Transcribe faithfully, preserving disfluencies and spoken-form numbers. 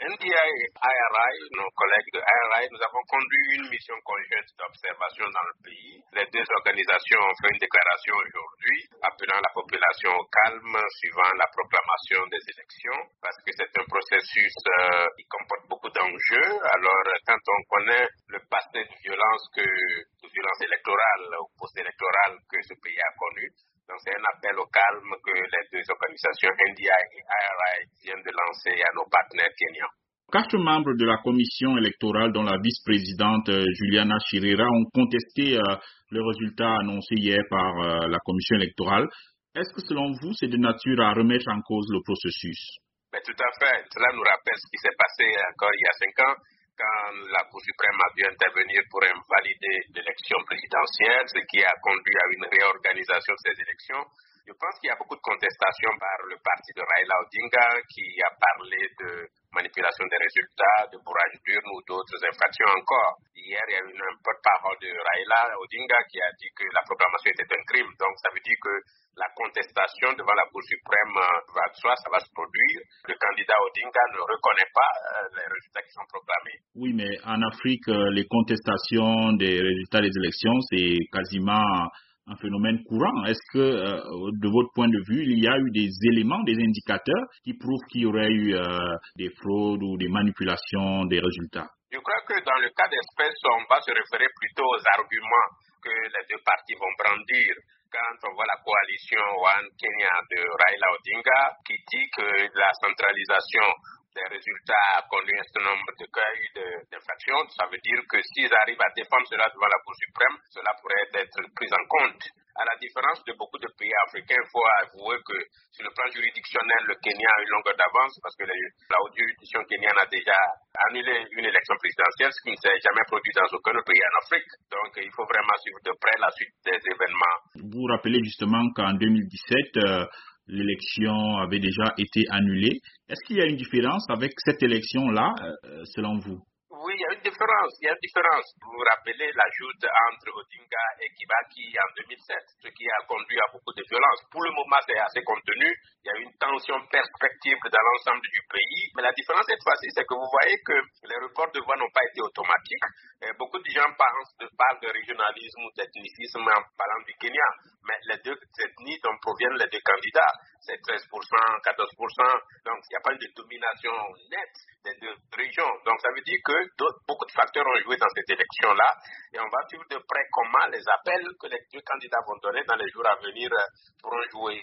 N D I et I R I, nos collègues de I R I, nous avons conduit une mission conjointe d'observation dans le pays. Les deux organisations ont fait une déclaration aujourd'hui appelant la population au calme suivant la proclamation des élections parce que c'est un processus euh, qui comporte beaucoup d'enjeux. Alors, quand on connaît le passé de violence que de violence électorale ou post-électorale que ce pays a connu, donc c'est un appel au calme que les deux organisations N D I et I R I viennent de lancer à nos partenaires kenyans. Quatre membres de la commission électorale, dont la vice-présidente euh, Juliana Chirera, ont contesté euh, le résultat annoncé hier par euh, la commission électorale. Est-ce que selon vous, c'est de nature à remettre en cause le processus? Mais tout à fait. Cela nous rappelle ce qui s'est passé encore il y a cinq ans, quand la Cour suprême a dû intervenir pour invalider l'élection présidentielle, ce qui a conduit à une réorganisation de ces élections. Je pense qu'il y a beaucoup de contestations par le parti de Raila Odinga qui a parlé de manipulation des résultats, de bourrage d'urnes ou d'autres infractions encore. Hier, il y a eu un porte-parole de Raila Odinga qui a dit que la proclamation était un crime. Donc, ça veut dire que la contestation devant la Cour suprême va de soi, ça va se produire. Le candidat Odinga ne reconnaît pas les résultats qui sont proclamés. Oui, mais en Afrique, les contestations des résultats des élections, c'est quasiment un phénomène courant. Est-ce que, euh, de votre point de vue, il y a eu des éléments, des indicateurs qui prouvent qu'il y aurait eu euh, des fraudes ou des manipulations des résultats? Je crois que dans le cas d'espèce, on va se référer plutôt aux arguments que les deux partis vont brandir. Quand on voit la coalition One Kenya de Raila Odinga qui dit que la centralisation des résultats a connu un certain nombre de cas d'infractions, ça veut dire que s'ils arrivent à défendre cela devant la Cour suprême, cela pourrait être pris en compte. À la différence de beaucoup de pays africains, il faut avouer que sur le plan juridictionnel, le Kenya a une longueur d'avance parce que la haute juridiction kenyane a déjà annulé une élection présidentielle, ce qui ne s'est jamais produit dans aucun autre pays en Afrique. Donc il faut vraiment suivre de près la suite des événements. Vous vous rappelez justement qu'en deux mille dix-sept, euh, l'élection avait déjà été annulée. Est-ce qu'il y a une différence avec cette élection-là, euh, selon vous? Oui, il y a une différence. Il y a une différence. Vous vous rappelez l'ajout entre Odinga et Kibaki en deux mille sept, ce qui a conduit à beaucoup de violence. Pour le moment, c'est assez contenu. Il y a une tension perspective dans l'ensemble du pays. Mais la différence cette fois-ci, c'est que vous voyez que les reports de voix n'ont pas été automatiques. Et beaucoup de gens parlent de, parlent de régionalisme ou d'ethnicisme en parlant du Kenya. Mais les deux ethnies dont proviennent les deux candidats, c'est treize pour cent, quatorze pour cent. Donc, il n'y a pas de domination nette des deux régions. Donc, ça veut dire que beaucoup de facteurs ont joué dans cette élection-là. Et on va suivre de près comment les appels que les deux candidats vont donner dans les jours à venir pourront jouer.